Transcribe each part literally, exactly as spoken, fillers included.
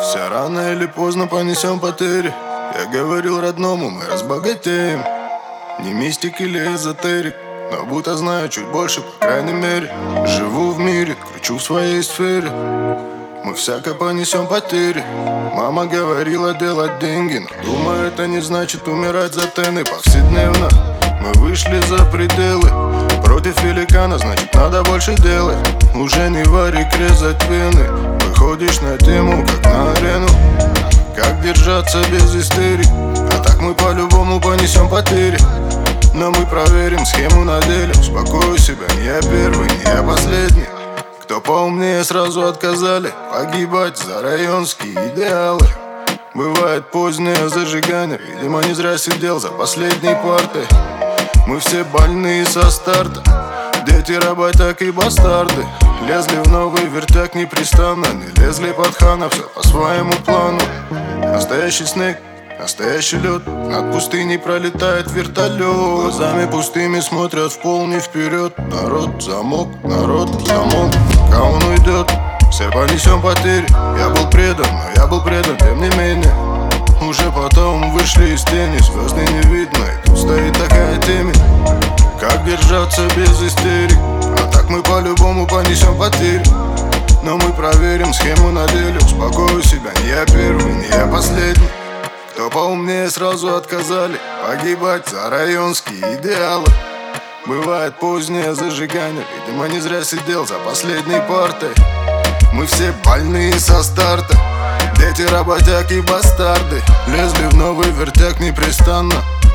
Все рано или поздно понесем потери. Я говорил родному, мы разбогатеем. Не мистик или эзотерик, но будто знаю чуть больше, по крайней мере. Живу в мире, кручу в своей сфере. Мы всяко понесем потери. Мама говорила делать деньги, но думаю, это не значит умирать за тены. Повседневно мы вышли за пределы. Против великана, значит надо больше делать. Уже не варик резать вены. Выходишь на тему, как на арену. Как держаться без истерик? А так мы по-любому понесем потери. Но мы проверим схему на деле. Успокою себя, не я первый, не я последний. Кто поумнее, сразу отказали погибать за районские идеалы. Бывает позднее зажигание. Видимо, не зря сидел за последней партой. Мы все больные со старта. Дети работяг и бастарды. Лезли в новый вертяк непрестанно. Не лезли под хана, все по своему плану. Настоящий снег, настоящий лед. Над пустыней пролетает вертолет. Глазами пустыми смотрят в пол, не вперед. Народ замок, народ замок. Пока он уйдет, все понесем потери. Я был предан, но я был предан, тем не менее. Уже потом вышли из тени, звезды не видно, и тут стоит такая темень. Как держаться без истерик? А так мы по-любому понесем потери. Но мы проверим схему на деле. Успокою себя, не я первый, не я последний. Кто поумнее, сразу отказали погибать за районские идеалы. Бывает позднее зажигание. Видимо, не зря сидел за последней партой. Мы все больные со старта. Дети работяг и бастарды. Лезли в новый вертяк непрестанно.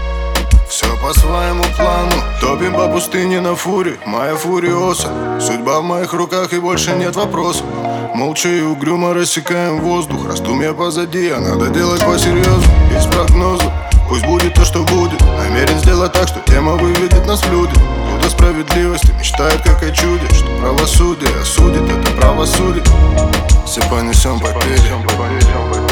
Все по своему плану. Топим по пустыне на фуре. Моя фуриоса. Судьба в моих руках и больше нет вопросов. Молча и угрюмо рассекаем воздух. Раздумья позади, а надо делать по-серьезу. Без прогноза. Пусть будет то, что будет. Намерен сделать так, что тема выведет нас в люди. Кто-то справедливости мечтает как о чуде. Что правосудие осудит, это правосудие. Все понесем потери.